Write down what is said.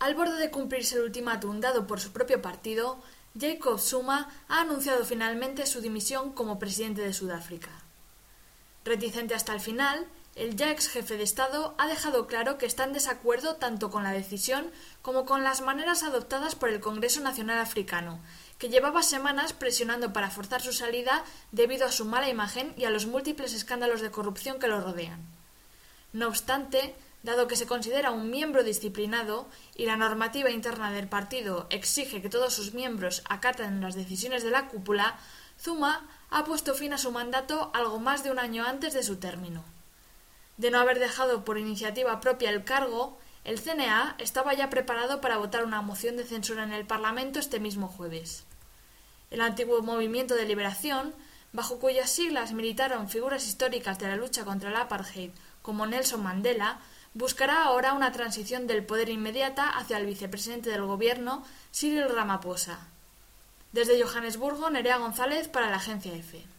Al borde de cumplirse el ultimátum dado por su propio partido, Jacob Zuma ha anunciado finalmente su dimisión como presidente de Sudáfrica. Reticente hasta el final, el ya ex jefe de Estado ha dejado claro que está en desacuerdo tanto con la decisión como con las maneras adoptadas por el Congreso Nacional Africano, que llevaba semanas presionando para forzar su salida debido a su mala imagen y a los múltiples escándalos de corrupción que lo rodean. No obstante, dado que se considera un miembro disciplinado y la normativa interna del partido exige que todos sus miembros acaten las decisiones de la cúpula, Zuma ha puesto fin a su mandato algo más de un año antes de su término. De no haber dejado por iniciativa propia el cargo, el CNA estaba ya preparado para votar una moción de censura en el Parlamento este mismo jueves. El antiguo Movimiento de Liberación, bajo cuyas siglas militaron figuras históricas de la lucha contra el apartheid como Nelson Mandela, buscará ahora una transición del poder inmediata hacia el vicepresidente del gobierno, Cyril Ramaphosa. Desde Johannesburgo, Nerea González para la Agencia EFE.